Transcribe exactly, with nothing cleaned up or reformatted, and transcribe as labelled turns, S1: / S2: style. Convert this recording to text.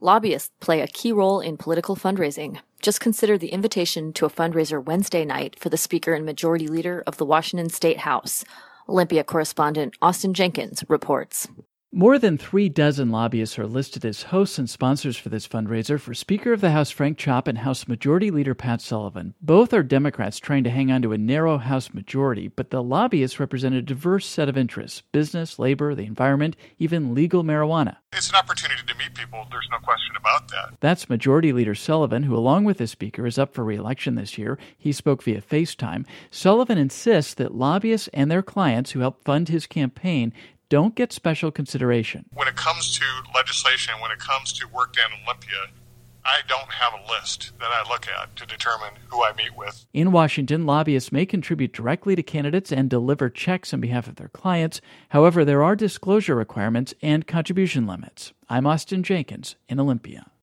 S1: Lobbyists play a key role in political fundraising. Just consider the invitation to a fundraiser Wednesday night for the Speaker and Majority Leader of the Washington State House. Olympia correspondent Austin Jenkins reports.
S2: More than three dozen lobbyists are listed as hosts and sponsors for this fundraiser for Speaker of the House Frank Chopp and House Majority Leader Pat Sullivan. Both are Democrats trying to hang on to a narrow House majority, but the lobbyists represent a diverse set of interests: business, labor, the environment, even legal marijuana.
S3: It's an opportunity to meet people. There's no question about that.
S2: That's Majority Leader Sullivan, who, along with the Speaker, is up for re-election this year. He spoke via FaceTime. Sullivan insists that lobbyists and their clients who help fund his campaign don't get special consideration.
S3: When it comes to legislation, when it comes to work down in Olympia, I don't have a list that I look at to determine who I meet with.
S2: In Washington, lobbyists may contribute directly to candidates and deliver checks on behalf of their clients. However, there are disclosure requirements and contribution limits. I'm Austin Jenkins in Olympia.